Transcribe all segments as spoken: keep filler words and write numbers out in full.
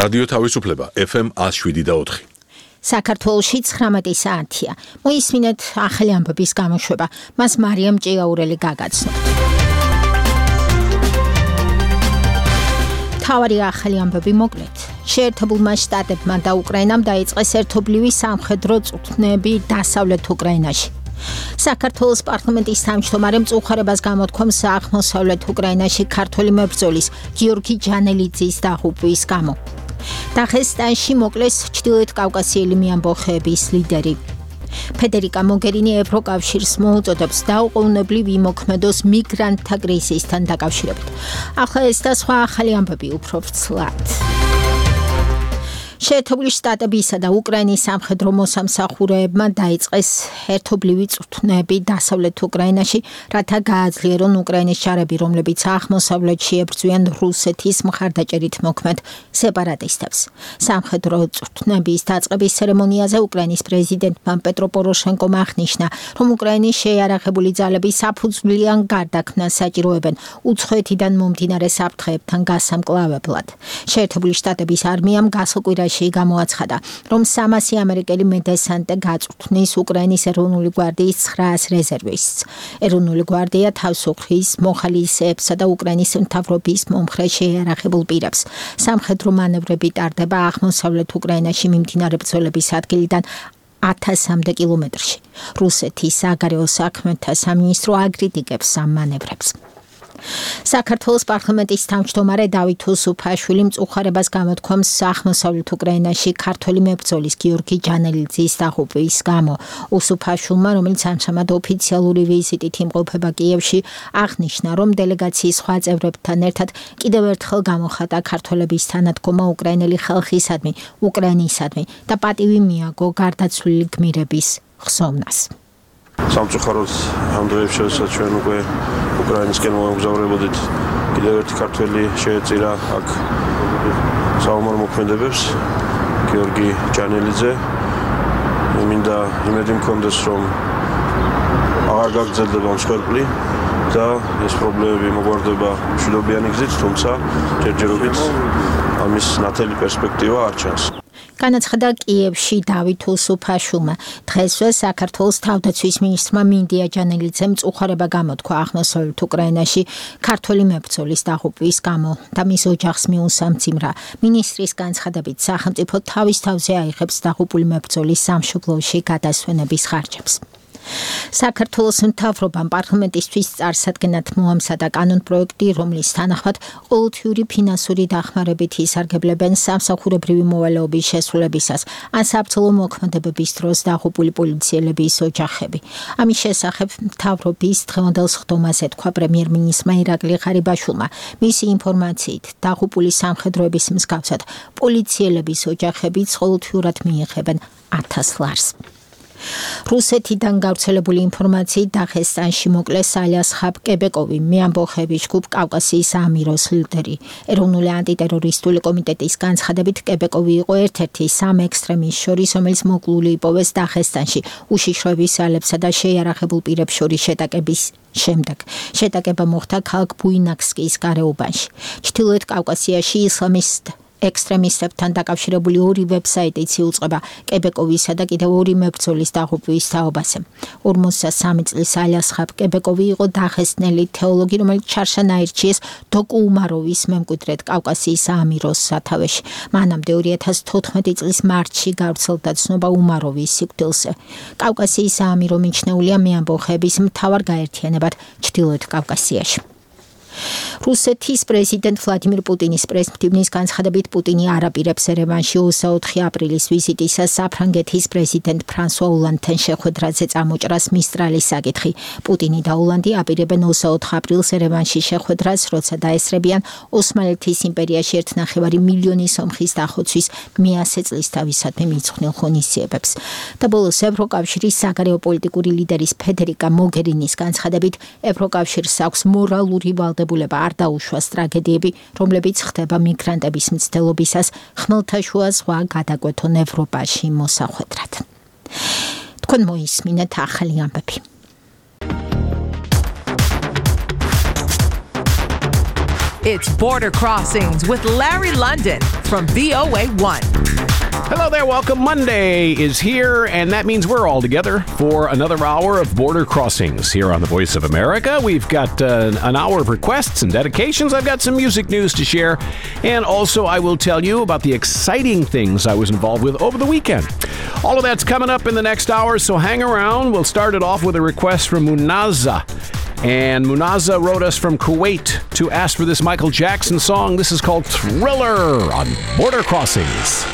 რადიო თავისუფლება ეფ ემ one oh seven point four. საქართველოში ცხრამეტი საათია. მოისმინეთ ახალი ამბების გამოშვება. მას მარიამ ჭიაურელი გაგაცნო. თავარი ახალი ამბები მოკლედ. შეერთებულმა შტატებმა და უკრაინამ დაიწყეს ერთობლივი სამხედრო წვრთნები დასავლეთ უკრაინაში. საქართველოს პარლამენტის თავმჯდომარე მწუხარებას გამოთქვამს აღმოსავლეთ უკრაინაში ქართველი მებრძოლის გიორგი ჯანელიძის დაღუპვის გამო. დაღესტანში მოკლეს ჩრდილოეთ კავკასიელი მეამბოხეების ლიდერი. ფედერიკა მოგერინი ევროკავშირს მოუწოდებს დაუყოვნებლივ იმოქმედოს მიგრანტთა კრიზისთან დაკავშირებით. ახლა ეს და სხვა ახალი ამბები უფრო ვრცლად. შეერთებული შტატებისა და უკრაინის სამხედრო მოსამსახურეებმა დაიწყეს ერთობლივი წვრთნები დასავლეთ უკრაინაში, რათა გააძლიერონ უკრაინის ჯარები, რომლებიც აღმოსავლეთში ებრძვიან რუსეთის მხარდაჭერით მოქმედ სეპარატისტებს. სამხედრო წვრთნების დაწყების ცერემონიაზე უკრაინის პრეზიდენტმა პეტრო პოროშენკომ აღნიშნა, რომ უკრაინის შეიარაღებული ძალები საფუძვლიან გარდაქმნას საჭიროებენ უცხოეთიდან მომდინარე საფრთხეებთან გასამკლავებლად. შეერთებული შტატების არმიამ გასულ კვირაში გამოაცხადა, რომ სამასი ამერიკელი მედესანტე გაწვრთნის უკრაინის ეროვნული გვარდიის ცხრაას რეზერვისტს. ეროვნული გვარდია თავს უხდის მოხალისეებსა და უკრაინის მთავრობის მომხრე შეიარაღებულ პირებს. სამხედრო მანევრები ტარდება აღმოსავლეთ უკრაინაში მიმდინარე ბრძოლების ადგილიდან ათასამდე კილომეტრში. რუსეთის საგარეო საქმეთა სამინისტრო აკრიტიკებს ამ მანევრებს. საქართველოს პარლამენტის თავმჯდომარე დავით უსუფაშვილი მწუხარებას გამოთქვამს აღმოსავლეთ უკრაინაში ქართველი მებრძოლის გიორგი ჯანელიძის დაღუპვის გამო. უსუფაშვილმა, რომელიც ამჟამად ოფიციალური ვიზიტით იმყოფება კიევში, აღნიშნა, რომ დელეგაციის სხვა წევრებთან ერთად კიდევ ერთხელ გამოხატა ქართველების თანადგომა უკრაინელი ხალხისადმი, უკრაინისადმი და პატივი მიაგო გარდაცვლილი გმირების ხსოვნას. სამწუხაროდ ამ დღეებში, როდესაც ჩვენ უკვე უკრაინისკენ მოგზაურობდით, კიდევ ერთი ქართველი შეეწირა აქ საომარ მოქმედებებს, გიორგი ჯანელიძე. მინდა იმედი მქონდეს, რომ აღარ გაგრძელდება მსხვერპლი და ეს პრობლემები მოგვარდება მშვიდობიანი გზით, თუმცა ჯერჯერობით ამის ნათელი პერსპექტივა არ ჩანს. განაცხადა კიევში დავით უსუფაშვილმა. დღესვე საქართველოს თავდაცვის მინისტრმა მინდია ჯანელიძემ მწუხარება გამოთქვა აღმოსავლეთ უკრაინაში ქართველი მებრძოლის დაღუპვის გამო და მის ოჯახს მიუსამძიმრა. მინისტრის განცხადებით, სახელმწიფო თავის თავზე აიღებს დაღუპული მებრძოლის სამშობლოში გადასვენების ხარჯებს. საქართველოს მთავრობამ პარლამენტისთვის წარსადგენად მოამზადა კანონპროექტი, რომლის თანახმად ყოველთვიური ფინანსური დახმარებით ისარგებლებენ სამსახურებრივი მოვალეობის შესრულებისას ან საბრძოლო მოქმედებების დროს დაღუპული პოლიციელების ოჯახები. ამის შესახებ მთავრობის დღევანდელ სხდომაზე თქვა პრემიერ-მინისტრმა ირაკლი ღარიბაშვილმა. მისი ინფორმაციით, დაღუპული სამხედროების მსგავსად პოლიციელების ოჯახებიც ყოველთვიურად მიიღებენ ათას ლარს. რუსეთიდან გავრცელებული ინფორმაციით დაღესტანში მოკლეს ალიასხაბ კებეკოვი, მეამბოხეების ჯგუფ კავკასიის ამიროს ლიდერი. ეროვნული ანტიტერორისტული კომიტეტის განცხადებით, კებეკოვი იყო ერთ-ერთი სამ ექსტრემისტს შორის, რომელიც მოკლული იპოვეს დაღესტანში უშიშროების ძალებსა და შეიარაღებულ პირებს შორის შეტაკების შემდეგ. შეტაკება მოხდა ქალაქ ბუინაკსკის გარეუბანში. ჩრდილოეთ კავკასიაში ისლამისტ ექსტრემისტებთან დაკავშირებული ორი ვებსაიტიც იუწყება კებეკოვისა და კიდევ ორი მებრძოლის დაღუპვის თაობაზე. ორმოცდასამი წლის ალიასხაბ კებეკოვი იყო დაღესტნელი თეოლოგი, რომელიც ჩარშან აირჩიეს დოკუ უმაროვის მემკვიდრედ კავკასიის ამიროს სათავეში. მანამდე ორი ათას თოთხმეტი წლის მარტში გავრცელდა ცნობა უმაროვის სიკვდილზე. კავკასიის ამირო მიჩნეულია მეამბოხეების მთავარ გაერთიანებად ჩრდილოეთ კავკასიაში. რუსეთის პრეზიდენტ ვლადიმირ პუტინის პრესმტივნის განცხადებით, პუტინი არ აპირებს ერევანში ოცდაოთხი აპრილის ვიზიტისას საფრანგეთის პრეზიდენტ ფრანსუა ოლანდთან შეხვედრაზე წამოჭრას მისტრალის საკითხი. პუტინი და ოლანდი აპირებენ ოცდაოთხ აპრილს ერევანში შეხვედრას, როცა დაესწრებიან ოსმალეთის იმპერიაში ერთნახევარი მილიონი სომხის დახოცვის მეასე წლისთავისადმი მიძღვნილ ღონისძიებებს. და ბოლოს ევროკავშირის საგარეო პოლიტიკური ლიდერის ფედერიკა მოგერინის განცხადებით, ევროკავშირს აქვს მორალური ვალდებულება არ დაუშვას ტრაგედიები, რომლებიც ხდება მიგრანტების მცდელობისას ხმელთაშუა ზღვა გადაკვეთონ ევროპაში მოსახვედრად. თქვენ მოისმინეთ ახალი ამბები. It's Border Crossings with Larry London from V O A one. Hello there, welcome. Monday is here, and that means we're all together for another hour of Border Crossings here on the Voice of America. We've got uh, an hour of requests and dedications. I've got some music news to share, and also I will tell you about the exciting things I was involved with over the weekend. All of that's coming up in the next hour, so hang around. We'll start it off with a request from Munaza. And Munaza wrote us from Kuwait to ask for this Michael Jackson song. This is called Thriller on Border Crossings.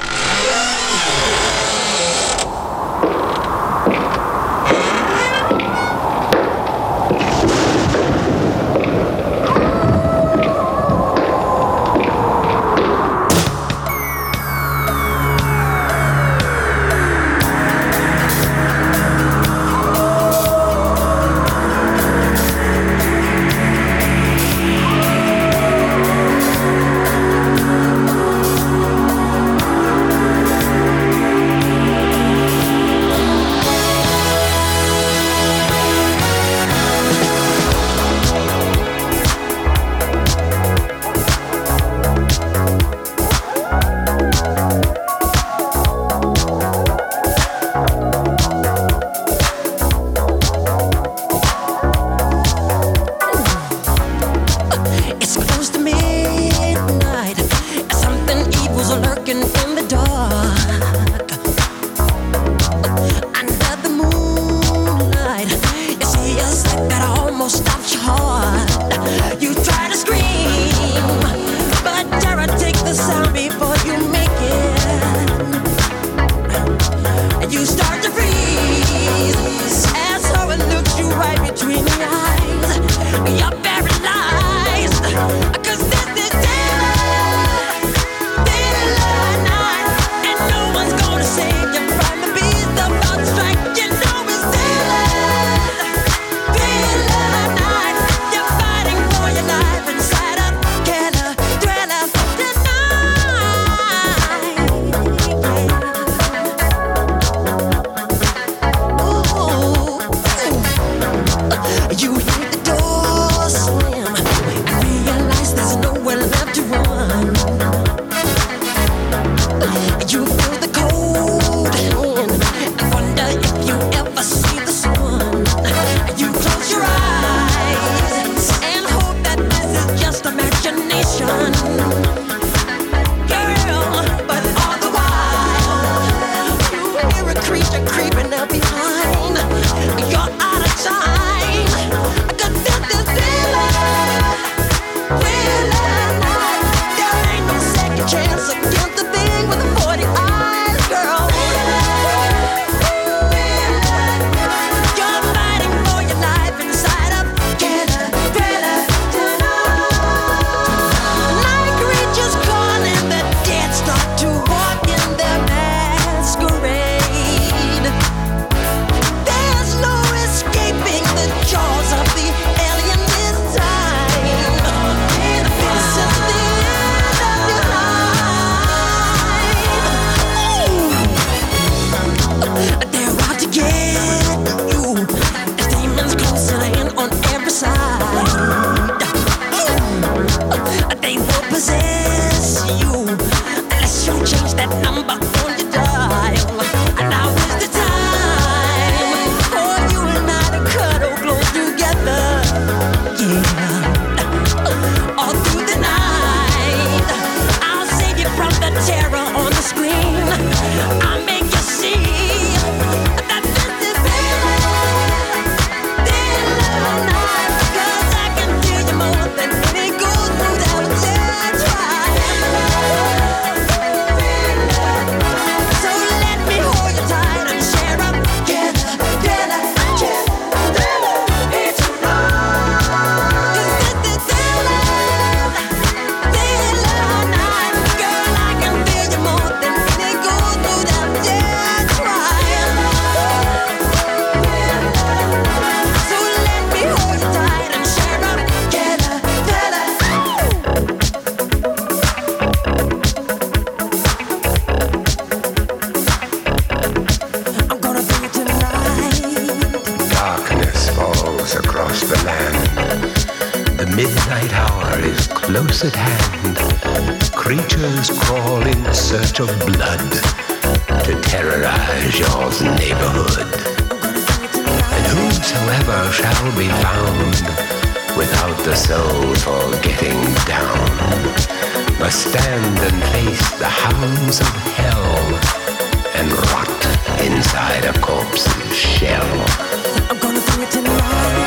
midnight hour is close at hand. Creatures crawl in search of blood to terrorize your neighborhood. And whosoever shall be found without the soul for getting down must stand and face the hounds of hell and rot inside a corpse's shell. I'm gonna do it tonight.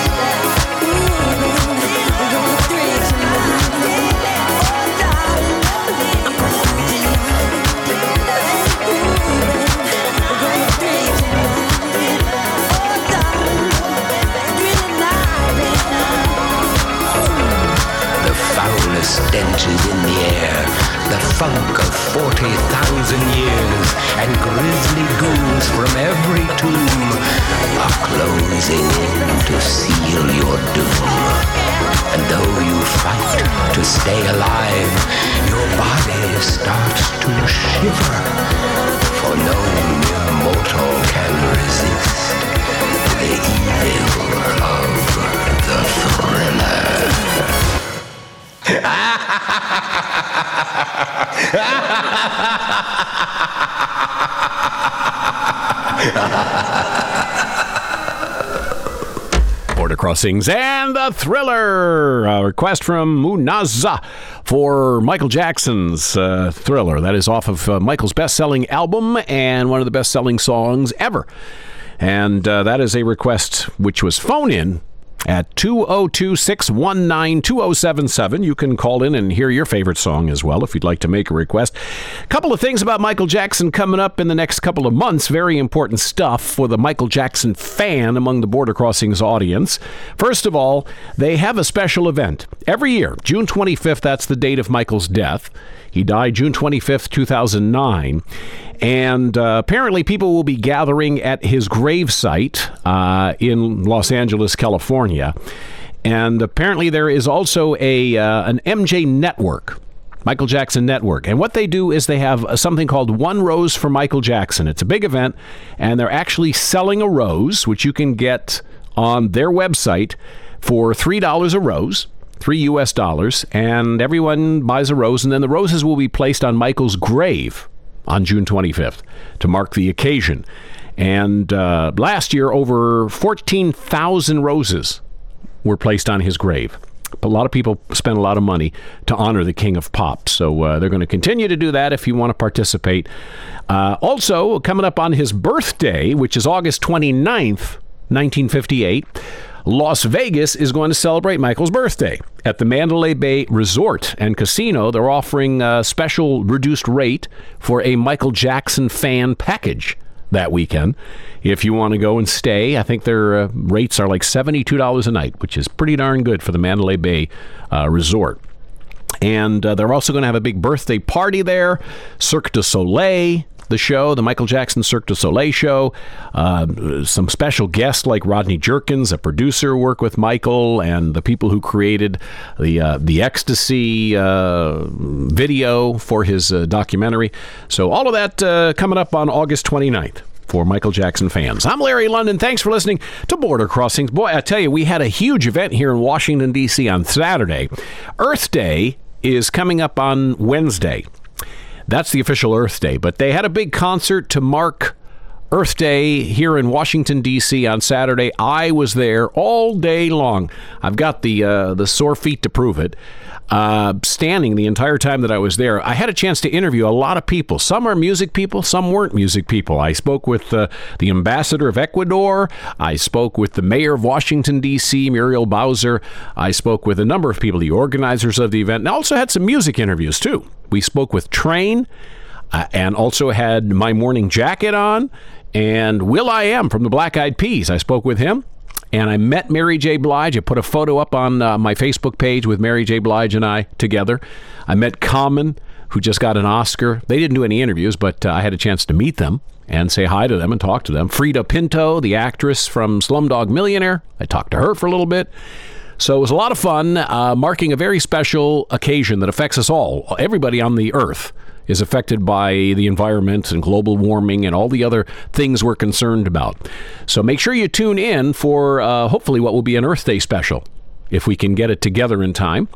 Stenches in the air, the funk of forty thousand years, and grisly ghouls from every tomb are closing in to seal your doom. And though you fight to stay alive, your body starts to shiver, for no mere mortal can resist the evil of the thriller. Border Crossings and the Thriller. A request from Munaza for Michael Jackson's uh, Thriller. That is off of uh, Michael's best-selling album and one of the best-selling songs ever. And uh, that is a request which was phone-in at two oh two, six one nine, two oh seven seven. You can call in and hear your favorite song as well if you'd like to make a request. A couple of things about Michael Jackson coming up in the next couple of months. Very important stuff for the Michael Jackson fan among the Border Crossings audience. First of all, they have a special event every year. June twenty-fifth, that's the date of Michael's death. He died June twenty-fifth, two thousand nine. And uh, apparently people will be gathering at his gravesite uh, in Los Angeles, California. And apparently there is also a uh, an M J Network, Michael Jackson Network. And what they do is they have something called One Rose for Michael Jackson. It's a big event, and they're actually selling a rose, which you can get on their website for three dollars a rose. Three U S dollars, and everyone buys a rose, and then the roses will be placed on Michael's grave on June twenty-fifth to mark the occasion. And uh, last year, over fourteen thousand roses were placed on his grave. A lot of people spent a lot of money to honor the King of Pop, so uh, they're going to continue to do that if you want to participate. Uh, also, coming up on his birthday, which is August twenty-ninth, nineteen fifty-eight, Las Vegas is going to celebrate Michael's birthday. At the Mandalay Bay Resort and Casino, they're offering a special reduced rate for a Michael Jackson fan package that weekend. If you want to go and stay, I think their uh, rates are like seventy-two dollars a night, which is pretty darn good for the Mandalay Bay uh, Resort. And uh, they're also going to have a big birthday party there. Cirque du Soleil, the show, the Michael Jackson Cirque du Soleil show. Uh, some special guests like Rodney Jerkins, a producer, work with Michael, and the people who created the uh, the Ecstasy uh, video for his uh, documentary. So all of that uh, coming up on August twenty-ninth for Michael Jackson fans. I'm Larry London. Thanks for listening to Border Crossings. Boy, I tell you, we had a huge event here in Washington, D C on Saturday. Earth Day is coming up on Wednesday. That's the official Earth Day, but they had a big concert to mark Earth Day here in Washington, D C on Saturday. I was there all day long. I've got the uh, the sore feet to prove it. Uh, standing the entire time that I was there, I had a chance to interview a lot of people. Some are music people, some weren't music people. I spoke with uh, the ambassador of Ecuador. I spoke with the mayor of Washington, D C, Muriel Bowser. I spoke with a number of people, the organizers of the event, and I also had some music interviews, too. We spoke with Train, uh, and also had My Morning Jacket on, and will.i.am from the Black Eyed Peas. I spoke with him. And I met Mary J. Blige. I put a photo up on uh, my Facebook page with Mary J. Blige and I together. I met Common, who just got an Oscar. They didn't do any interviews, but uh, I had a chance to meet them and say hi to them and talk to them. Frida Pinto, the actress from Slumdog Millionaire. I talked to her for a little bit. So it was a lot of fun, uh, marking a very special occasion that affects us all. Everybody on the earth is affected by the environment and global warming and all the other things we're concerned about. So make sure you tune in for uh, hopefully what will be an Earth Day special if we can get it together in time,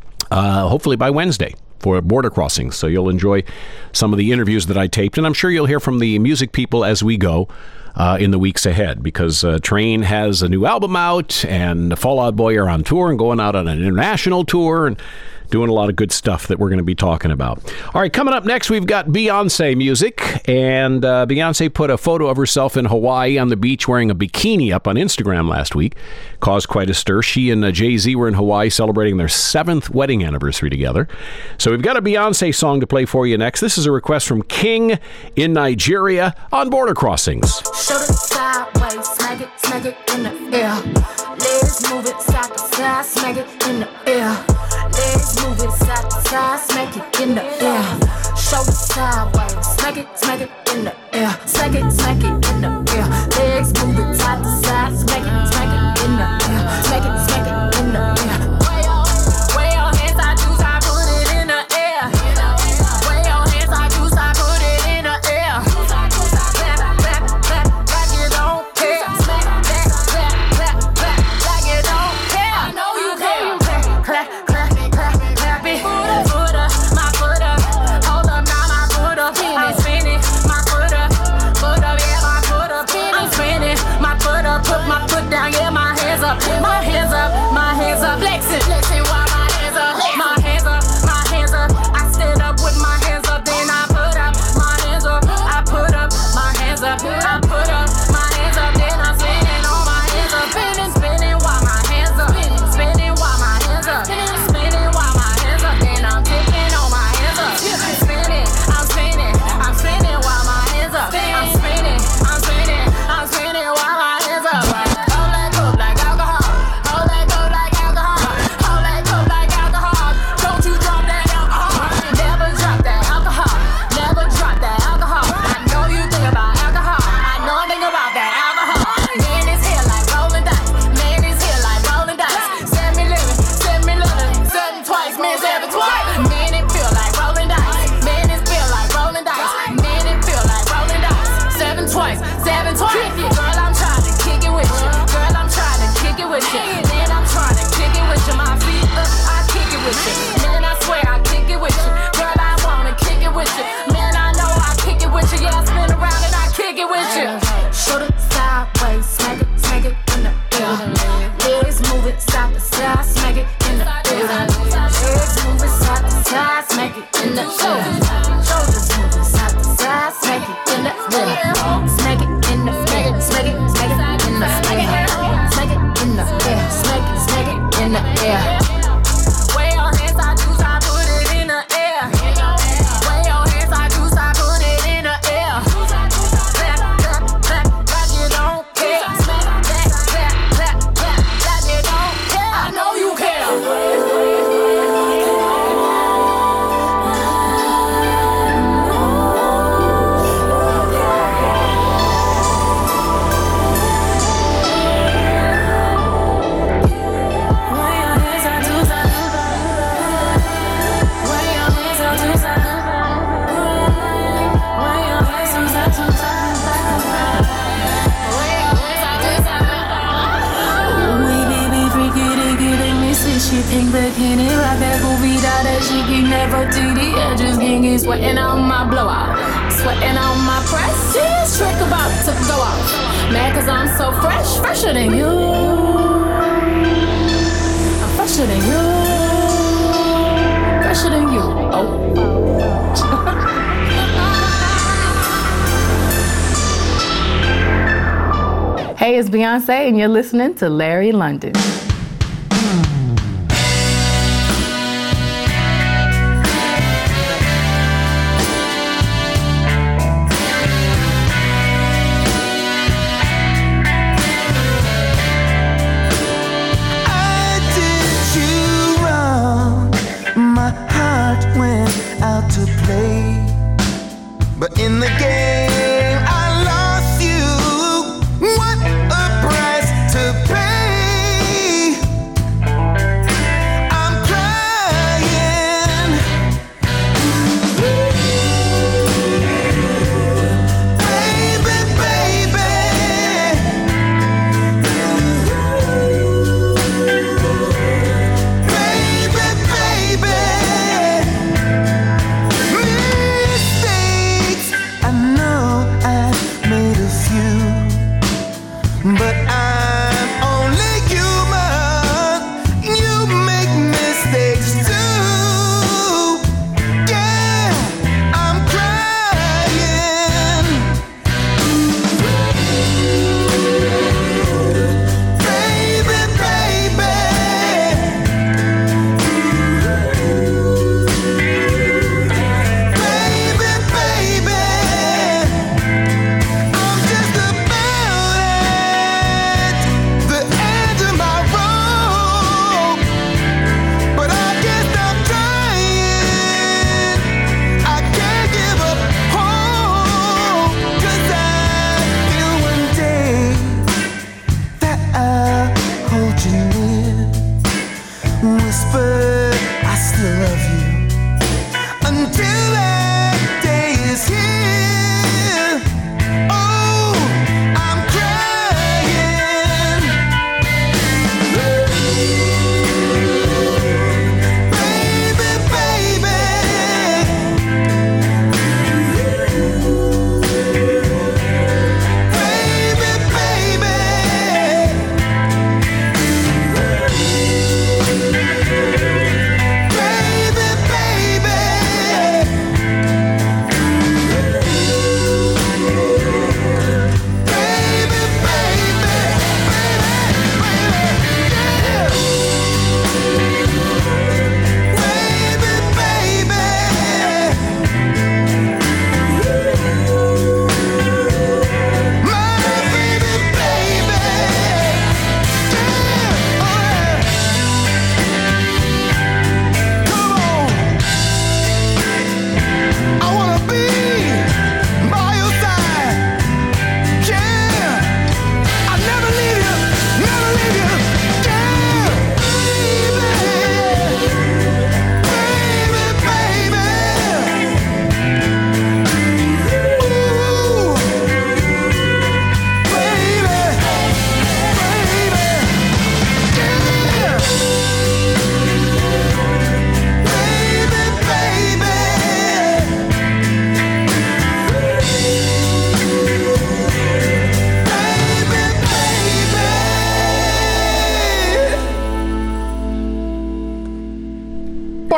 uh, hopefully by Wednesday for Border Crossings. So you'll enjoy some of the interviews that I taped, and I'm sure you'll hear from the music people as we go uh, in the weeks ahead, because uh, Train has a new album out, and Fall Out Boy are on tour and going out on an international tour and doing a lot of good stuff that we're going to be talking about. All right, coming up next, we've got Beyonce music, and uh, Beyonce put a photo of herself in Hawaii on the beach wearing a bikini up on Instagram last week. Caused quite a stir. She and uh, Jay-Z were in Hawaii celebrating their seventh wedding anniversary together. So we've got a Beyonce song to play for you next. This is a request from King in Nigeria on Border Crossings. Show it sideways, smack it, smack it in the air. Legs move it side to side, smack it in the air. Legs move it side to side, smack it in the air. Shoulder sideways, smack it, smack it in the air. Smack it, smack it in the air. Legs move it side to side, smack it, smack it in the air. Smack it, smack it in the air. Way your, way your hands, I juice, I put it in the air. Way your hands, I juice, I put it in the air. Clap, clap, clap, like you don't care. Smack, clap, clap, clap, clap, like you don't care. I know you care. Clap, clap, clap, clap it. Foot up, my foot up. Hold up, now my foot up. I'm spinning, my foot up. Foot up, yeah, my foot up. I'm spinning, my foot up. Put my foot down, yeah, my hands up. My hands up, my hands up. Flexing, flexing while my hands up. My hands up, my hands up. I stand up with my hands up, then I put up my hands up. I put up my hands up. I put up my hands up, then I'm spinning on my hands up. Spinning, spinning while my hands up. Spinning while my hands up. Spinning while my hands up, then I'm tipping on my hands up. Spinning, I'm spinning, I'm spinning while my hands up. I'm spinning, I'm spinning, I'm spinning while my hands up. Hold that cup like alcohol. Hold that cup like alcohol. Hold that cup like alcohol. Don't you drop that alcohol. Never drop that alcohol. Never drop that alcohol. I know you think about alcohol. I know I think about that alcohol. Man is here like rolling dice. Man is here like rolling dice. Send me living, send me living. Seven twice, man seven twice. Man it feel like rolling dice. Man it feel like rolling dice. Man it feel like rolling dice. Seven twice, seven twice. Girl, I'm trying to kick it with you. Girl, I'm trying to kick it with you. Man, I'm trying to kick it with you. My feet up, I kick it with you. Man, I swear I kick it with you. Girl, I wanna kick it with you. Man, I know I kick it with you. Yeah, I spin around and I kick it with you. Shoulder sideways, smack it, smack it in the air. Legs move it side to side, smack it in the air. Legs move it side to side, smack it in the air. Shoulders move it side to side, smack it in the air. Smack it in the air, smack it, smack it in the air. Smack it in the air, smack it, smack it in the air. Way your hands, I juice, I put it in the air. Way your hands, I juice, I put it in the air. Clap, clap, clap, like you don't care. Clap, clap, clap, clap, clap, like you don't care. I know you care. She pink bikini, rock that goofy doll that she can never T D. Edges getting sweating on my blowout, sweating on my press. This trick about to go off. Mad cause I'm so fresh, fresher than you. I'm fresher than you, fresher than you. Oh. Hey, it's Beyonce, and you're listening to Larry London. To play, but in the game I lost you. What a price to pay.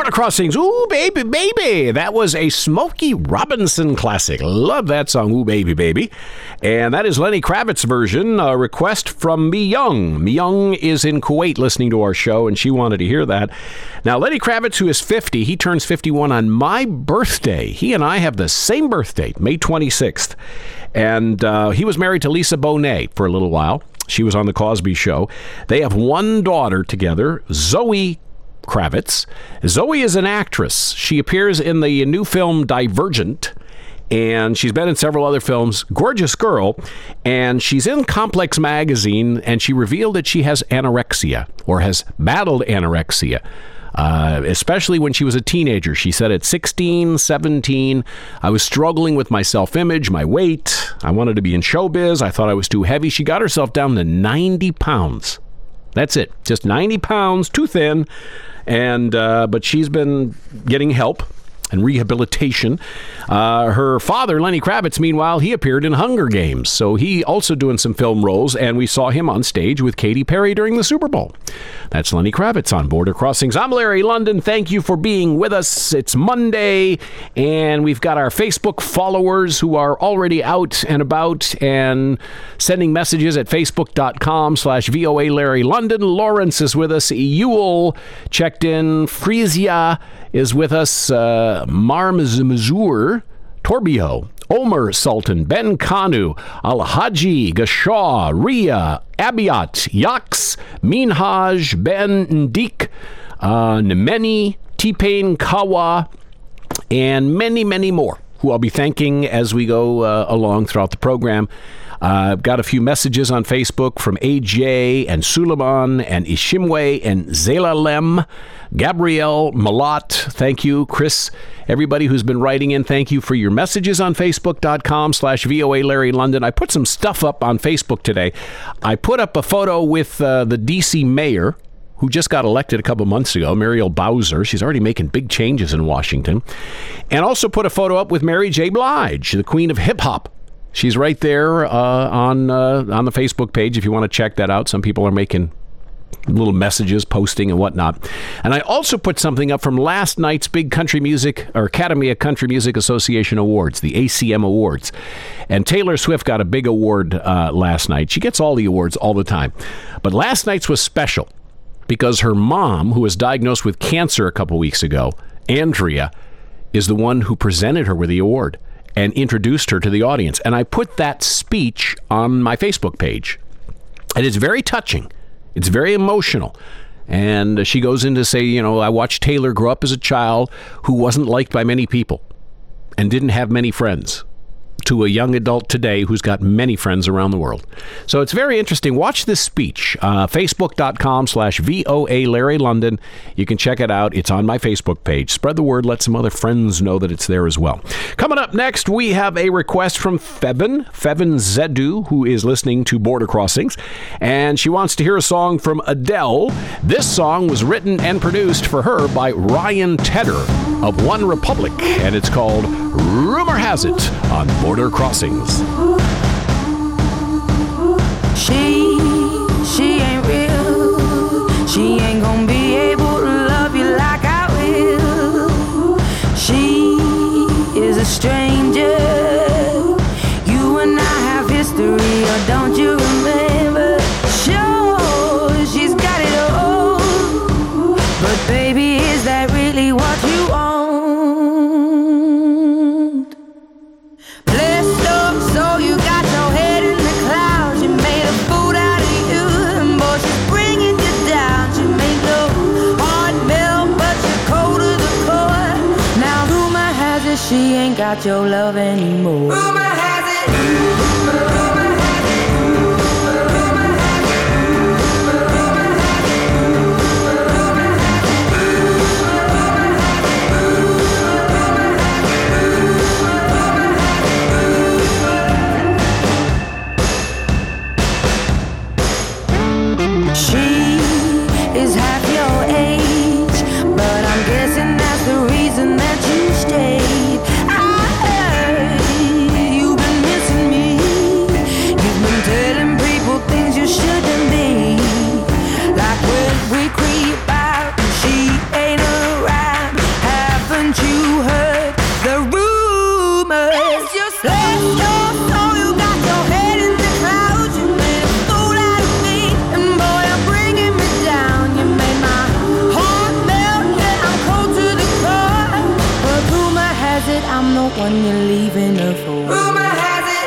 Border Crossings, Ooh Baby Baby. That was a Smokey Robinson classic. Love that song, Ooh Baby Baby. And that is Lenny Kravitz's version, a request from Mi Young. Mi Young is in Kuwait listening to our show, and she wanted to hear that. Now, Lenny Kravitz, who is fifty, he turns fifty-one on my birthday. He and I have the same birthday, May twenty-sixth. And uh, he was married to Lisa Bonet for a little while. She was on The Cosby Show. They have one daughter together, Zoe Kravitz. Zoe is an actress. She appears in the new film Divergent, and she's been in several other films. Gorgeous girl, and she's in Complex magazine, and she revealed that she has anorexia, or has battled anorexia, uh, especially when she was a teenager. She said at sixteen, seventeen, I was struggling with my self-image, my weight. I wanted to be in showbiz. I thought I was too heavy. She got herself down to ninety pounds. That's it. Just ninety pounds, too thin. And uh, but she's been getting help and rehabilitation. Uh, her father, Lenny Kravitz, meanwhile, he appeared in Hunger Games. So he also doing some film roles, and we saw him on stage with Katy Perry during the Super Bowl. That's Lenny Kravitz on Border Crossings. I'm Larry London. Thank you for being with us. It's Monday, and we've got our Facebook followers who are already out and about and sending messages at facebook.com slash VOA Larry London. Lawrence is with us. Ewell checked in. Frisia is with us. Uh, Marmazur, Torbio, Omer Sultan, Ben Kanu, Al-Haji, Gashaw, Ria, Abiat, Yaks, Minhaj, Ben Ndik, uh, Nemeni, T-Pain, Kawa, and many, many more who I'll be thanking as we go uh, along throughout the program. Uh, I've got a few messages on Facebook from A J and Suleiman and Ishimwe and Zelalem, Gabrielle Malat. Thank you, Chris. Everybody who's been writing in, thank you for your messages on Facebook.com slash VOA Larry London. I put some stuff up on Facebook today. I put up a photo with uh, the D C mayor, who just got elected a couple months ago, Muriel Bowser. She's already making big changes in Washington. And also put a photo up with Mary J. Blige, the queen of hip-hop. She's right there uh, on uh, on the Facebook page if you want to check that out. Some people are making little messages, posting and whatnot. And I also put something up from last night's big country music, or Academy of Country Music Association Awards, the A C M Awards. And Taylor Swift got a big award uh, last night. She gets all the awards all the time. But last night's was special because her mom, who was diagnosed with cancer a couple weeks ago, Andrea, is the one who presented her with the award and introduced her to the audience. And I put that speech on my Facebook page. And it's very touching. It's very emotional. And she goes in to say, you know, I watched Taylor grow up as a child who wasn't liked by many people and didn't have many friends, to a young adult today who's got many friends around the world. So it's very interesting. Watch this speech. Uh, Facebook.com slash VOA Larry London. You can check it out. It's on my Facebook page. Spread the word. Let some other friends know that it's there as well. Coming up next, we have a request from Fevin, Fevin Zedu, who is listening to Border Crossings. And she wants to hear a song from Adele. This song was written and produced for her by Ryan Tedder of One Republic. And it's called Rumor Has It on Border Crossings. She, she ain't real. She ain't gonna be able to love you like I will. She is a stranger. You and I have history, or don't you remember? Sure, she's got it all. But baby, is that really what you want? So you got your head in the clouds. You made a fool out of you, and boy, she's bringing you down. She made your heart melt, but you're cold to the core. Now rumor has it she ain't got your love anymore. Rumor has it. Rumor has it. when you're leaving her for. Rumor has it.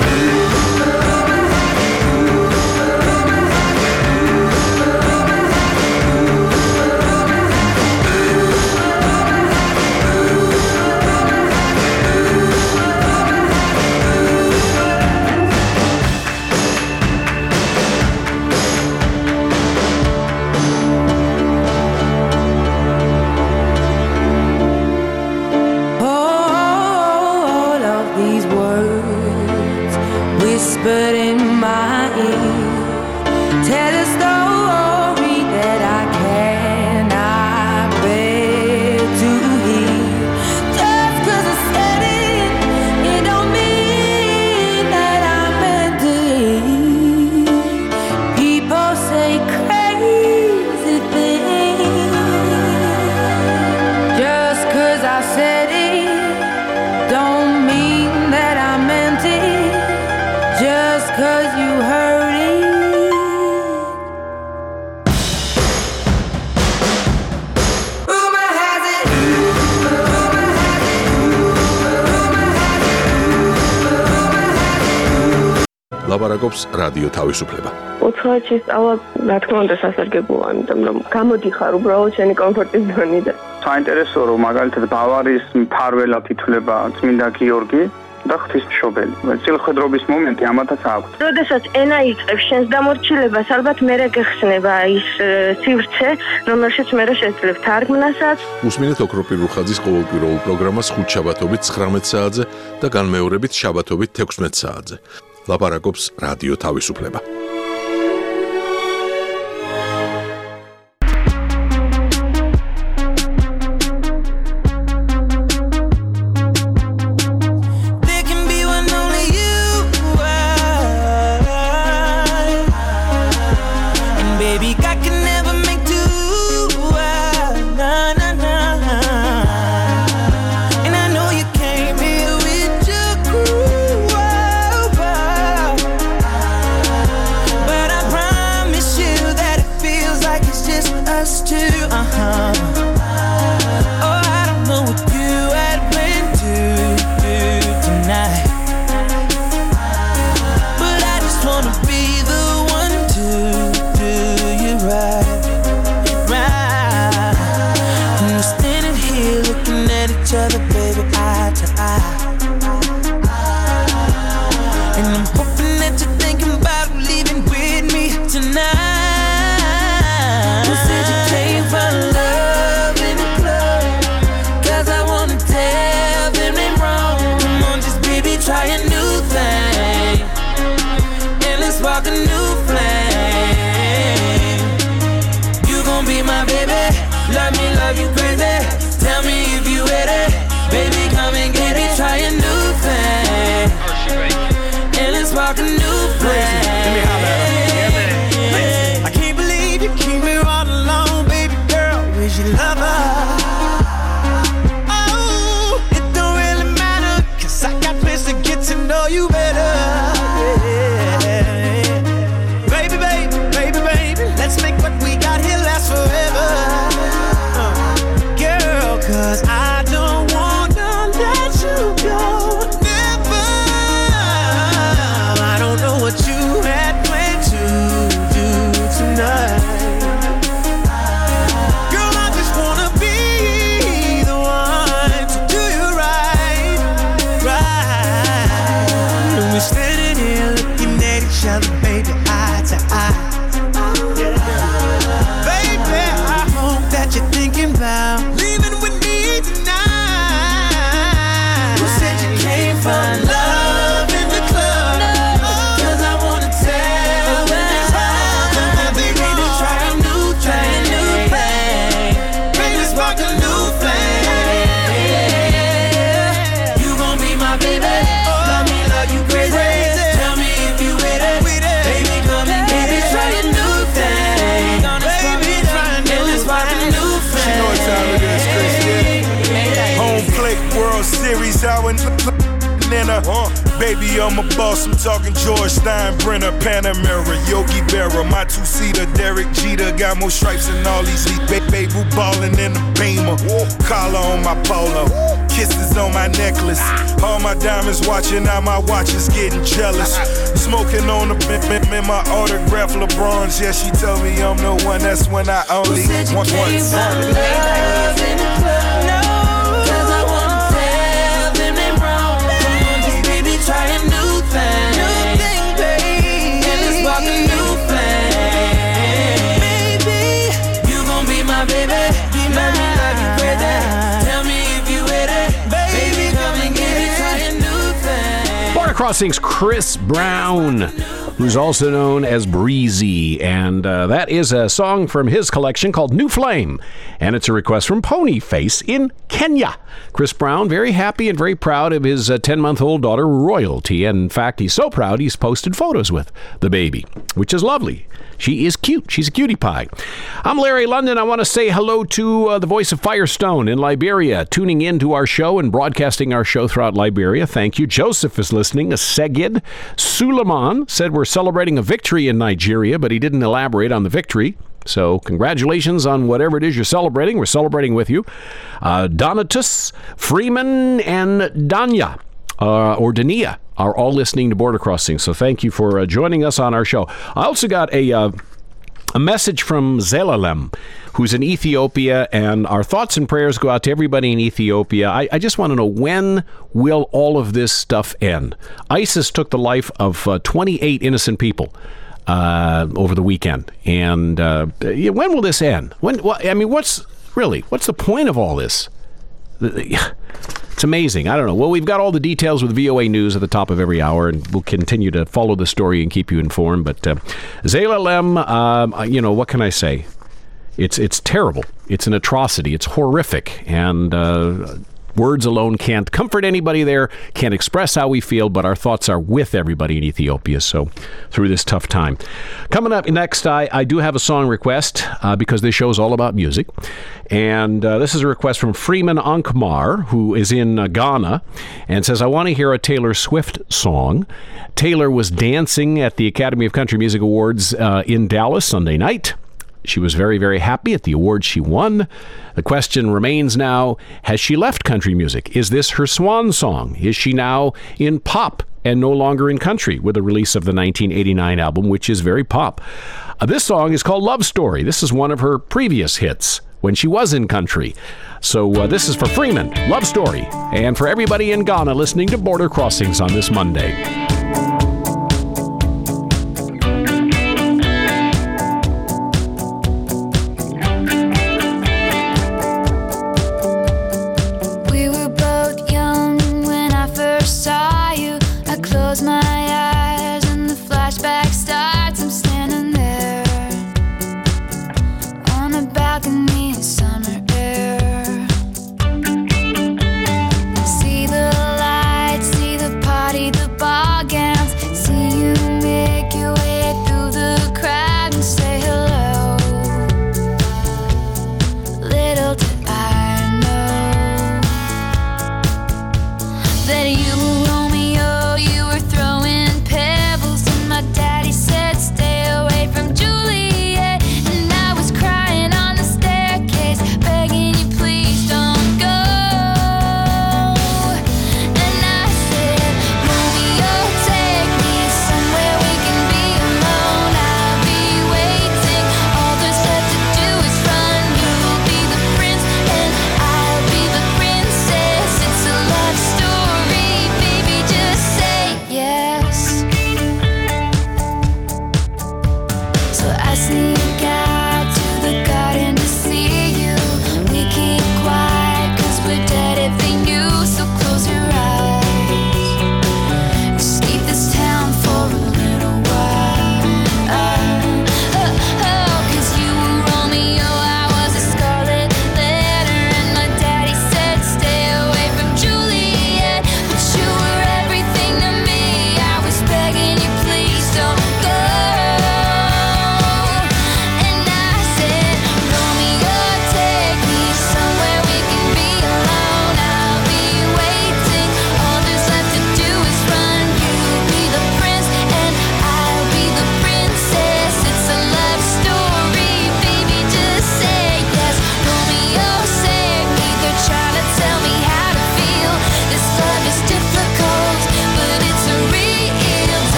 Whispered in my ear, tell a story that I cannot bear to hear. Just 'cause I said it, it don't mean that I meant it. People say crazy things. Just 'cause I said it, don't mean that I meant it. Just 'cause you heard it. Rumor has it. Rumor has it. Rumor has it. ლაპარაკობს რადიო თავისუფლება. ოთხი სწავლა, რა თქმა უნდა, სასარგებლოა, იმიტომ რომ გამოდიხარ უბრალოდ შენი კომფორტის ზონიდან. საინტერესო რომ მაგალითად ბავარიის მფარველად ითვლება წმინდა გიორგი და ღვთისმშობელი. წილხვედრობის მომენტი ამათაც აქვს. როდესაც ენა იწყებს შენს დამორჩილებას, ალბათ მერე გეხსნება ის სივრცე, რომელშიც მერე შეძლებ თარგმნასაც. უსმინეთ ოქროპირ რუხაძის ყოველკვირეულ პროგრამას ხუთშაბათობით ცხრამეტ საათზე და განმეორებით შაბათობით თექვსმეტ საათზე. ლაპარაკობს რადიო თავისუფლება. Baby, I'm a boss, I'm talking George Steinbrenner, Panamera, Yogi Berra, my two-seater, Derek Jeter, got more stripes than all these leagues. Baby, ballin' in the Beamer, collar on my polo, kisses on my necklace, all my diamonds watching, now my watch is getting jealous. Smoking on the bim in my autograph LeBrons, yeah, she told me I'm the one, that's when I only want one. Try a new thing, new thing, babe. And let's walk a new flame. Baby, you gon' be my baby. Be my love you crazy. Tell me if you with it, baby. Come and get it. Try a new thing. Border Crossings, Chris Brown, who's also known as Breezy, and uh, that is a song from his collection called New Flame, and it's a request from Ponyface in Kenya. Chris Brown, very happy and very proud of his uh, ten-month-old daughter, Royalty, and in fact, he's so proud he's posted photos with the baby, which is lovely. She is cute. She's a cutie pie. I'm Larry London. I want to say hello to uh, the voice of Firestone in Liberia, tuning in to our show and broadcasting our show throughout Liberia. Thank you. Joseph is listening. A Seged. Suleiman said we're celebrating a victory in Nigeria, but he didn't elaborate on the victory. So congratulations on whatever it is you're celebrating. We're celebrating with you. Uh, Donatus, Freeman, and Danya, uh, or Dania, are all listening to Border Crossing. So thank you for uh, joining us on our show. I also got a uh, a message from Zelalem, who's in Ethiopia, and our thoughts and prayers go out to everybody in Ethiopia. I, I just want to know, when will all of this stuff end? ISIS took the life of uh, twenty-eight innocent people uh, over the weekend, and uh, when will this end? When? Well, I mean, what's really what's the point of all this? It's amazing. I don't know. Well, we've got all the details with V O A News at the top of every hour, and we'll continue to follow the story and keep you informed. But uh, Zelalem, um, you know, what can I say? It's it's terrible. It's an atrocity. It's horrific. And uh, words alone can't comfort anybody there, can't express how we feel, but our thoughts are with everybody in Ethiopia, so through this tough time. Coming up next, I, I do have a song request, uh, because this show is all about music. And uh, this is a request from Freeman Ankmar, who is in uh, Ghana, and says, I want to hear a Taylor Swift song. Taylor was dancing at the Academy of Country Music Awards uh, in Dallas Sunday night. She was very, very happy at the award she won. The question remains now, has she left country music? Is this her swan song? Is she now in pop and no longer in country with the release of the nineteen eighty-nine album, which is very pop? Uh, this song is called Love Story. This is one of her previous hits when she was in country. So uh, this is for Freeman, Love Story, and for everybody in Ghana listening to Border Crossings on this Monday. See the lights, see the party, the bar.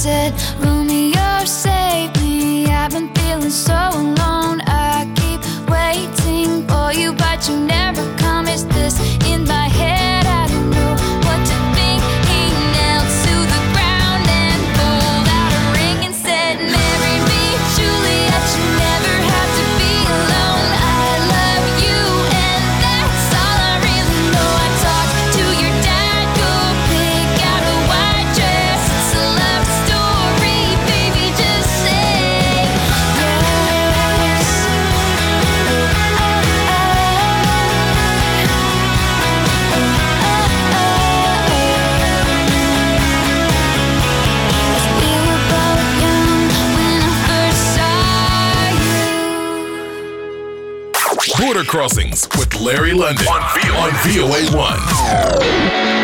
said, Romeo, save me. I've been feeling so alone. I keep waiting for you, but you never come. Is this in my head? I don't know what to think. He knelt to the ground and pulled out a ring and said, marry me, Juliet. You never have to be alone. I love you, and that's all I really know. I talked to your dad. Go pick out a white dress. It's a love story, baby. Just say yes. We were both young when I first saw you. Border Crossings with Larry London on, v- on V O A one.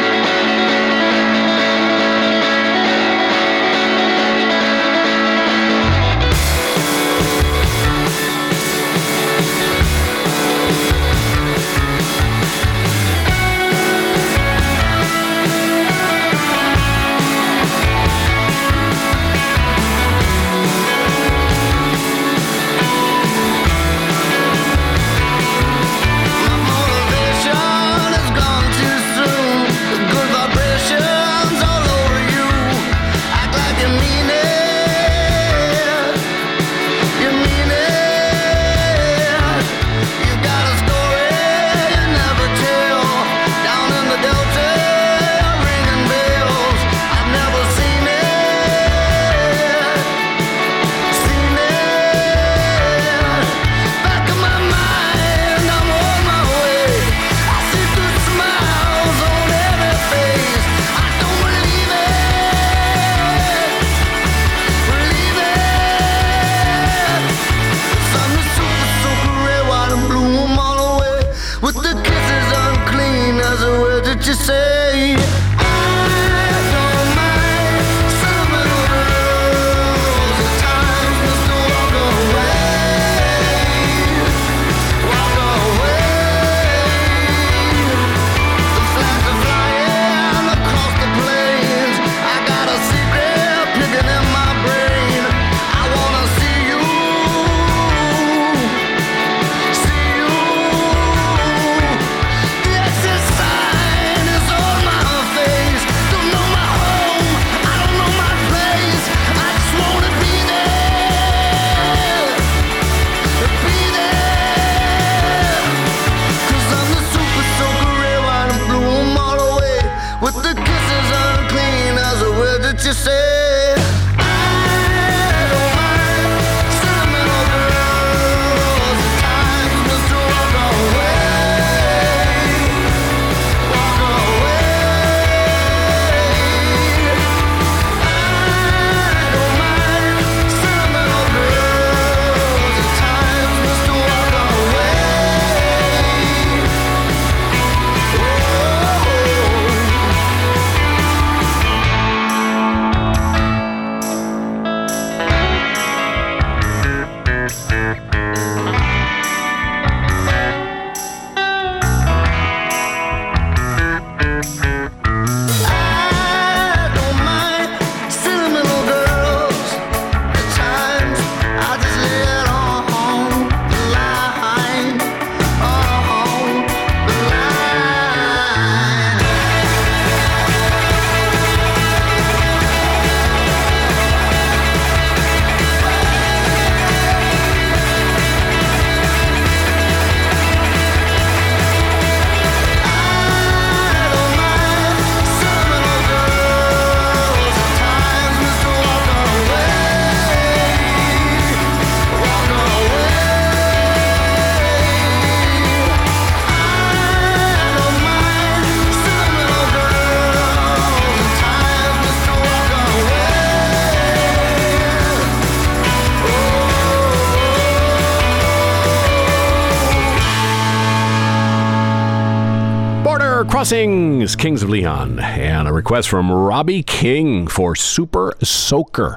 Motivation has gone too soon. The good vibrations all over you. Act like you mean it. You mean it. You got a story you never tell. Down in the Delta, ringing bells. I've never seen it. Seen it. Back of my mind, I'm on my way. I see good smiles on every face. I don't believe it. Believe it. Something super, super red, white and blue, I'm all away. With the kisses unclean as a word that you say. I don't mind sentimental girls. At times must walk away. Walk away. The flags are flying across the plains. I got a secret picking in my brain. I wanna see you. See you. The exit sign is on my face. Don't know my home. I don't know my place. I just wanna be there. Be there. Cause I'm the super soaker, red, white, and blue, I'm all away. With the kisses unclean as a word that you say. I don't mind sentimental girls. At times must walk away. Walk away. I don't mind sentimental girls. At times must walk away. I don't mind sentimental girls. At times I just lay it on the line, on the line. I don't mind sentimental girls. At times must walk away, walk away. I don't mind sentimental girls. At times must walk Border Crossings, Kings of Leon, and a request from Robbie King for Super Soaker.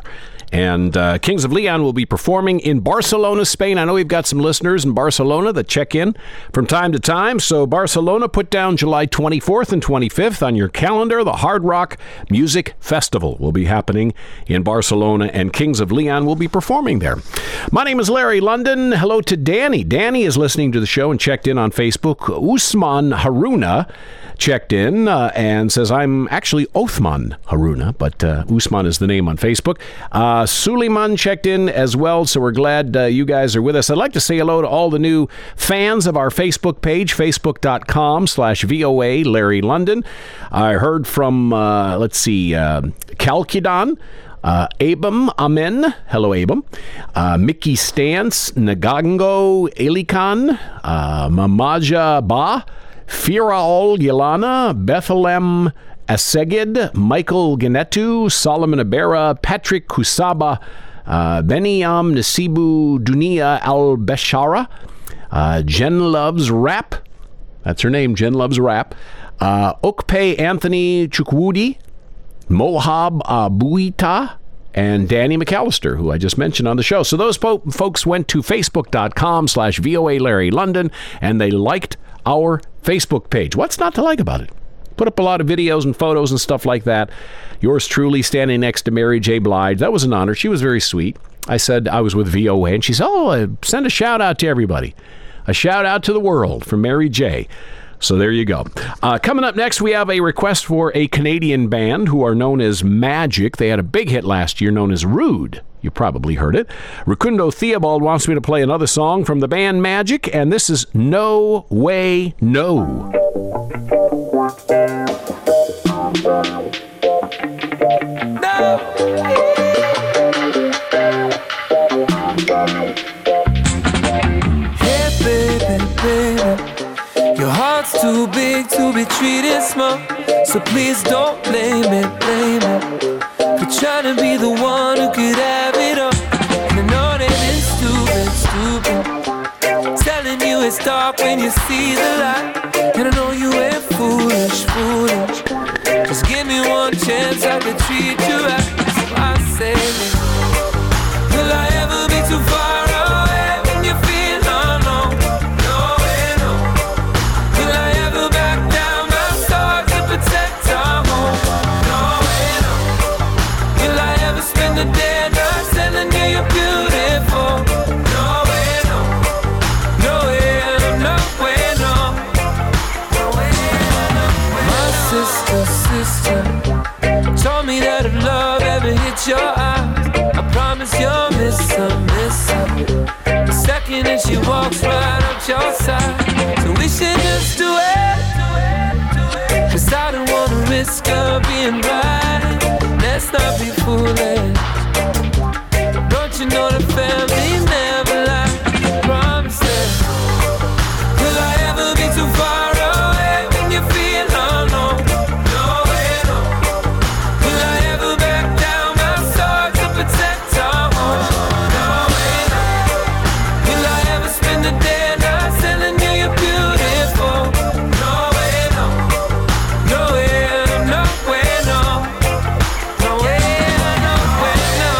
And uh, Kings of Leon will be performing in Barcelona, Spain. I know we've got some listeners in Barcelona that check in from time to time. So Barcelona, put down July twenty-fourth and twenty-fifth on your calendar. The Hard Rock Music Festival will be happening in Barcelona, and Kings of Leon will be performing there. My name is Larry London. Hello to Danny. Danny is listening to the show and checked in on Facebook. Usman Haruna checked in uh, and says, I'm actually Othman Haruna, but uh, Usman is the name on Facebook. Uh, Suleiman checked in as well, so we're glad uh, you guys are with us. I'd like to say hello to all the new fans of our Facebook page, facebook.com slash VOA Larry London. I heard from, uh, let's see, uh, Calcudon, Uh, Abam Amen. Hello, Abam. Uh, Mickey Stance, Nagango Elikan, uh, Mamaja Ba, Firaol Yelana, Bethlehem Asegid, Michael Ganetu, Solomon Abera, Patrick Kusaba, uh, Beniam Nasibu Dunia Al Beshara, uh, Jen Loves Rap. That's her name, Jen Loves Rap. Uh, Okpe Anthony Chukwudi, Mohab Abuita, and Danny McAllister, who I just mentioned on the show. So those po- folks went to facebook.com slash VOA Larry London, and they liked our Facebook page. What's not to like about it? Put up a lot of videos and photos and stuff like that. Yours truly standing next to Mary J. Blige. That was an honor. She was very sweet. I said I was with V O A, and she said, oh, uh, send a shout out to everybody. A shout out to the world from Mary J. So there you go. Uh, coming up next, we have a request for a Canadian band who are known as Magic. They had a big hit last year known as Rude. You probably heard it. Rakundo Theobald wants me to play another song from the band Magic, and this is No Way No. Hey, baby, baby. Your heart's too big to be treated small, so please don't blame it, blame it for trying to be the one who could have it all. And I know that it's stupid, stupid, telling you it's dark when you see the light. And I know you ain't foolish, foolish. Just give me one chance, I could treat you right. So I say, will I ever be too far away when you feel alone? The day night telling you you're beautiful. No way, no. No way, no way, no. No way, no way. My sister, sister told me that if love ever hits your eyes, I promise you'll miss her, miss her the second that she walks right up your side. So we should just do it, cause I don't wanna risk her being right. Let's not be foolish. Don't you know the family never lies? Promise it. Will I ever be too far away when you feel alone? No way, no. Will I ever back down my sword to protect our home? No way, no. Will I ever spend the day night telling you you're beautiful? No way, no. No way, no way, no. No way, no way, no.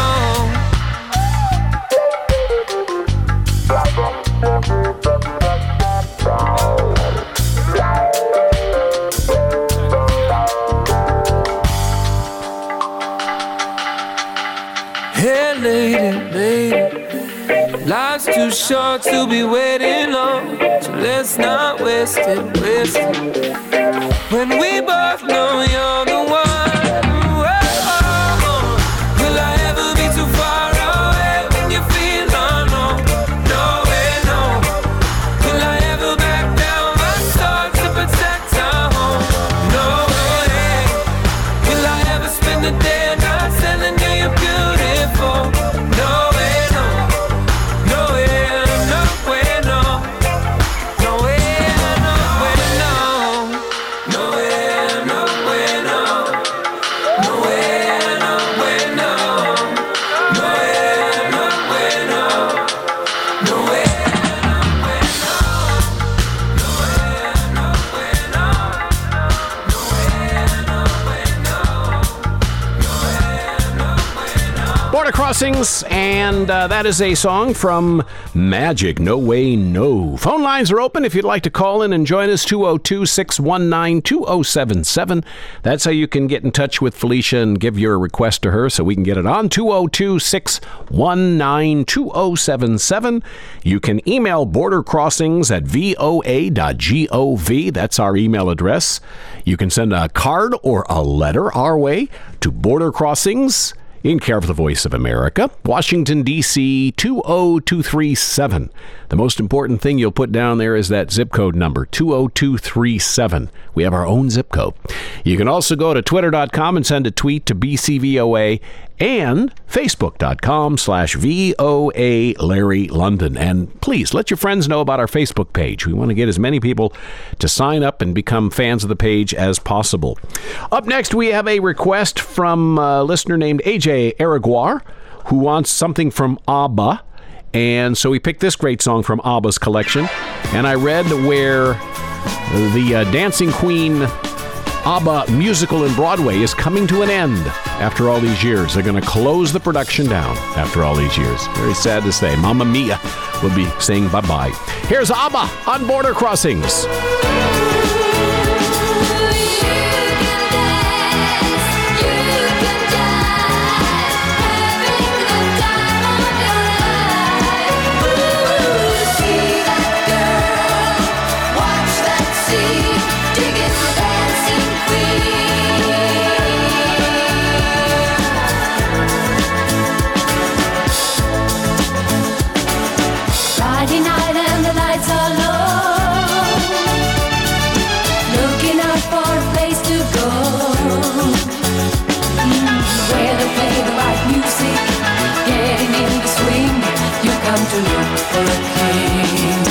Hey, lady, lady, life's too short to be waiting on, so let's not waste it, waste it. When we both know you're the one. Will I ever be too far away when you feel alone? No way, no. Will I ever back down my sword to protect our home? No way. Will I ever spend the day not telling you you're beautiful? No way, no. No way, no way, no. No way, no way, no. No way, Crossings, and uh, that is a song from Magic, No Way No. Phone lines are open if you'd like to call in and join us, two oh two, six one nine, two oh seven seven. That's how you can get in touch with Felicia and give your request to her so we can get it on, two oh two, six one nine, two oh seven seven. You can email border crossings at v o a dot gov. That's our email address. You can send a card or a letter our way to Border Crossings, in care of the Voice of America, Washington, D C two oh two three seven. The most important thing you'll put down there is that zip code number, two oh two three seven. We have our own zip code. You can also go to twitter dot com and send a tweet to B C V O A and facebook dot com slash V O A Larry London. And please let your friends know about our Facebook page. We want to get as many people to sign up and become fans of the page as possible. Up next, we have a request from a listener named A J Araguar, who wants something from ABBA. And so we picked this great song from ABBA's collection. And I read where the uh, Dancing Queen ABBA musical in Broadway is coming to an end after all these years. They're going to close the production down after all these years. Very sad to say. Mamma Mia will be saying bye-bye. Here's ABBA on Border Crossings. Friday night and the lights are low, looking out for a place to go, mm, where they play the right music, getting in the swing. You come to look for a king.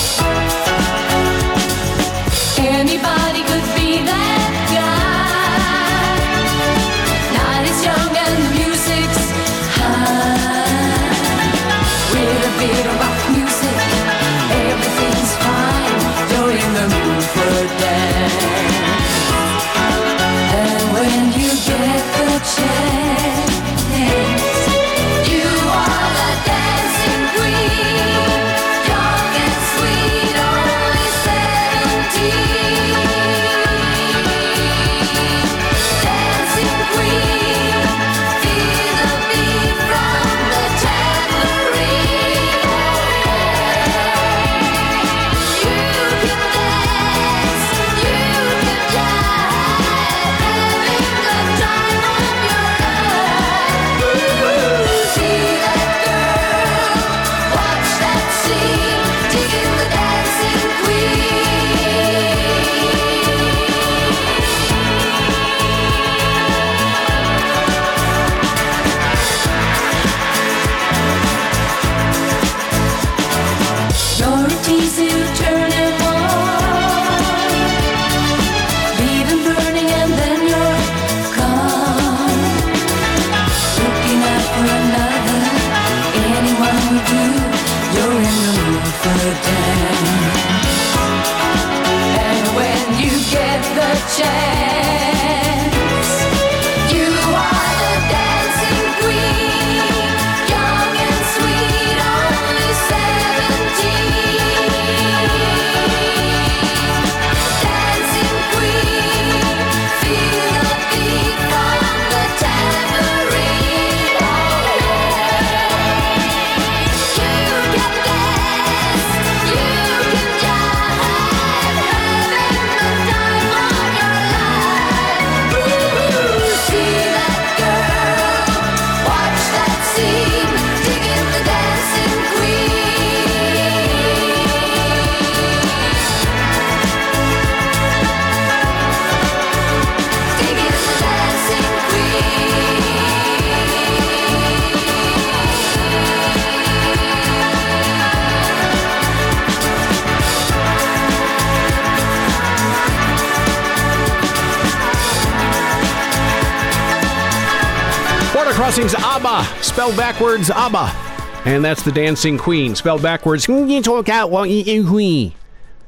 Anybody could be that guy. Night is young and the music's high. With a bit of rock music, everything's fine. You're in the mood for a dance. And when you get the chance, you are the dancing queen. Young and sweet, only seventeen. Dancing queen, feel the beat from the tambourine. You can dance, you can jive, having the time of your life. See that girl, watch that scene, digging the dancing queen. You're a teaser, you turn him on, leave him burning and then you're gone. Looking out for another, anyone will do. You're in the mood for a dance. And when you get the chance, you are the dancing queen. Young and sweet, only seventeen. Dancing queen, feel the beat from the tambourine. You can dance, you can jive, having the time of your life. Ooh, see that girl, watch that scene, digging the dancing queen. Digging the dancing Border Crossings, ABBA, spelled backwards, ABBA. And that's the Dancing Queen, spelled backwards. There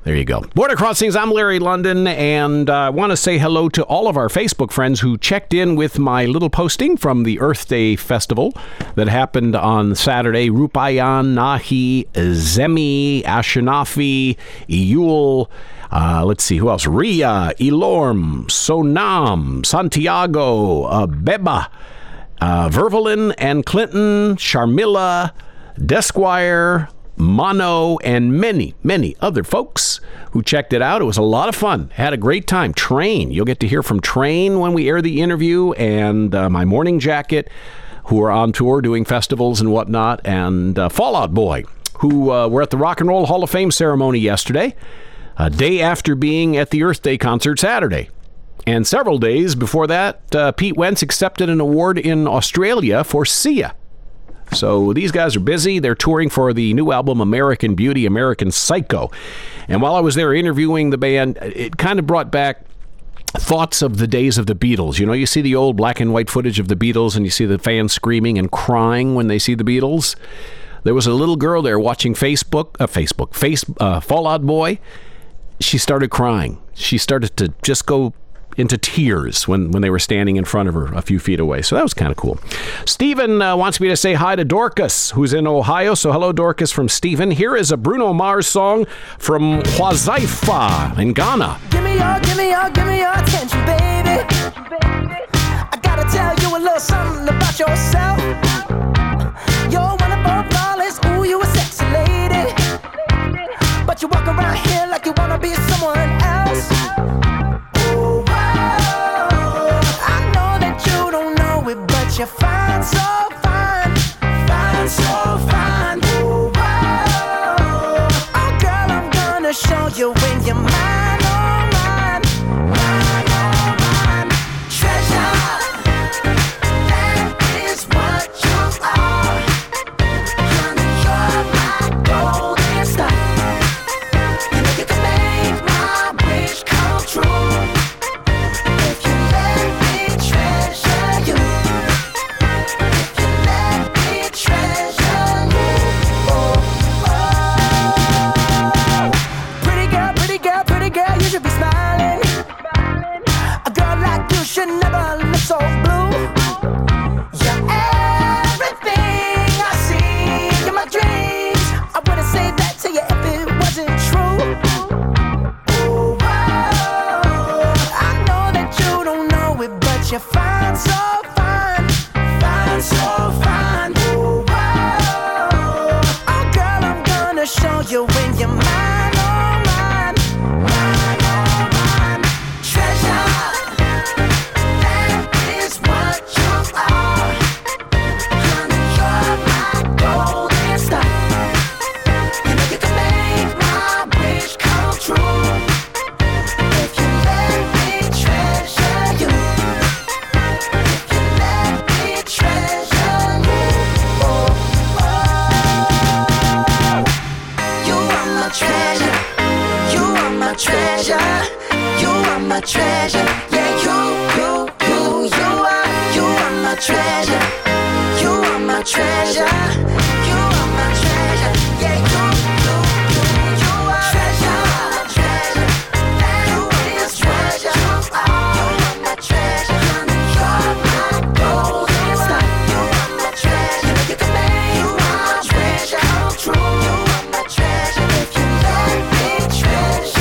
There you go. Border Crossings, I'm Larry London, and I uh, want to say hello to all of our Facebook friends who checked in with my little posting from the Earth Day Festival that happened on Saturday. Rupayan, Nahi, Zemi, Ashinafi, Iyul, uh, let's see, who else? Ria, Ilorm, Sonam, Santiago, uh, Beba, uh, Vervelin and Clinton, Sharmila, Desquire, Mono, and many, many other folks who checked it out. It was a lot of fun. Had a great time. Train. You'll get to hear from Train when we air the interview, and uh, my Morning Jacket, who are on tour doing festivals and whatnot, and uh, Fall Out Boy, who uh, were at the Rock and Roll Hall of Fame ceremony yesterday, a day after being at the Earth Day concert Saturday. And several days before that, uh, Pete Wentz accepted an award in Australia for Sia. So these guys are busy. They're touring for the new album, American Beauty, American Psycho. And while I was there interviewing the band, it kind of brought back thoughts of the days of the Beatles. You know, you see the old black and white footage of the Beatles, and you see the fans screaming and crying when they see the Beatles. There was a little girl there watching Facebook, uh, Facebook, Face, uh, Fall Out Boy. She started crying. She started to just go into tears when, when they were standing in front of her a few feet away. So that was kind of cool. Stephen uh, wants me to say hi to Dorcas, who's in Ohio. So hello, Dorcas, from Stephen. Here is a Bruno Mars song from Huazaifa in Ghana. Give me your, give me your, give me your attention, baby. I gotta tell you a little something about yourself. You're wonderful, flawless, ooh, you a sexy lady. But you walk around here like you wanna be someone else. You're fine, so fine, fine, so fine. Ooh, whoa. Oh, girl, I'm gonna show you when you're mine, oh, mine, mine, oh, mine. Treasure, that is what you are. Honey, you're my golden star. You know you can make my wish come true. If you let me treasure you. Should never look so blue. You're everything I see in my dreams. I wouldn't say that to you if it wasn't true. Ooh, whoa. I know that you don't know it, but you're fine, so fine, fine, so fine. Ooh, whoa. Oh, girl, I'm gonna show you when you're mine, oh, mine, mine, oh, mine. Treasure. Treasure, you are my treasure. Yeah, you, you, you, you are, you are my treasure. You are my treasure. You are my treasure. Yeah, you, you, you, you are treasure, treasure. You is treasure. You are my treasure. You're my golden star. You are my treasure. You can make my treasure come true. You are my treasure. If you let me treasure.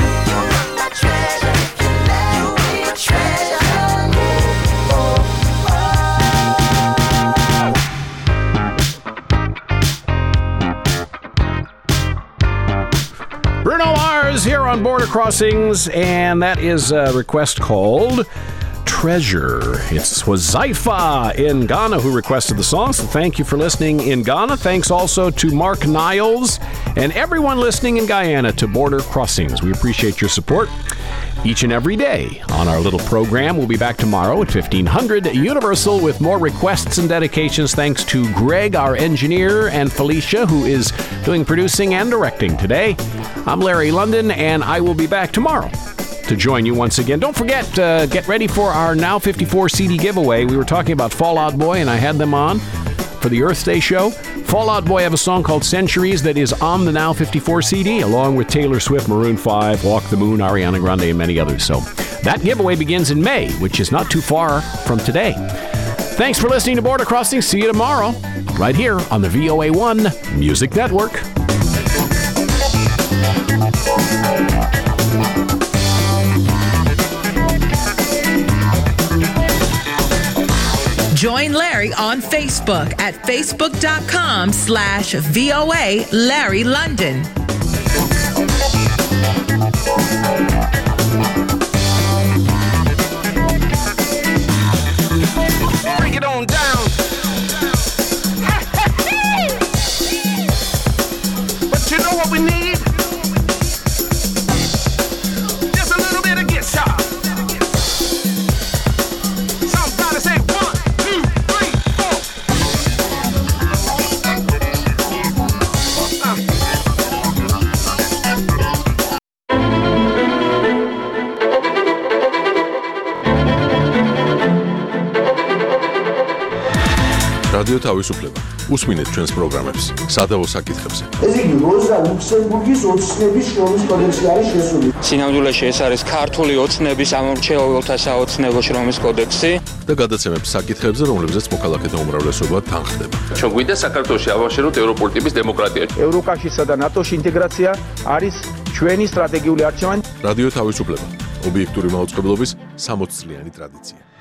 Bruno Mars here on Border Crossings, and that is a request called Treasure. It's Huazaifa in Ghana who requested the song, so thank you for listening in Ghana. Thanks also to Mark Niles and everyone listening in Guyana to Border Crossings. We appreciate your support each and every day on our little program. We'll be back tomorrow at fifteen hundred Universal with more requests and dedications. Thanks to Greg, our engineer, and Felicia, who is doing producing and directing today. I'm Larry London, and I will be back tomorrow to join you once again. Don't forget, uh, get ready for our Now fifty-four C D giveaway. We were talking about Fall Out Boy, and I had them on for the Earth Day show. Fall Out Boy have a song called Centuries that is on the Now fifty-four C D, along with Taylor Swift, Maroon five, Walk the Moon, Ariana Grande, and many others. So that giveaway begins in May, which is not too far from today. Thanks for listening to Border Crossing. See you tomorrow, right here on the V O A one Music Network. Join Larry on Facebook at facebook.com slash VOA Larry London. Break it on down. But you know what we need? Just a little bit of guitar. Somebody say one, two, three, four. რადიო თავისუფლება. უსმინეთ ჩვენს პროგრამებს სადავო საკითხებზე. ეს იგი როზა ლუქსემბურგის ოცნების შრომის კოდექსი არის შესული. სინამდვილეში ეს არის ქართული ოცნების ამორჩეულთა საოცნებო შრომის კოდექსი და გადაცემებს საკითხებზე, რომლებზეც მოქალაქეთა უმრავლესობა თანხდება. ჩვენ გვინდა საქართველოში ავაშენოთ ევროპული ტიპის დემოკრატია. ევროკავშირსა და ნატოში ინტეგრაცია არის ჩვენი სტრატეგიული არჩევანი. რადიო თავისუფლება. ობიექტური მაუწყებლობის სამოცწლიანი ტრადიცია.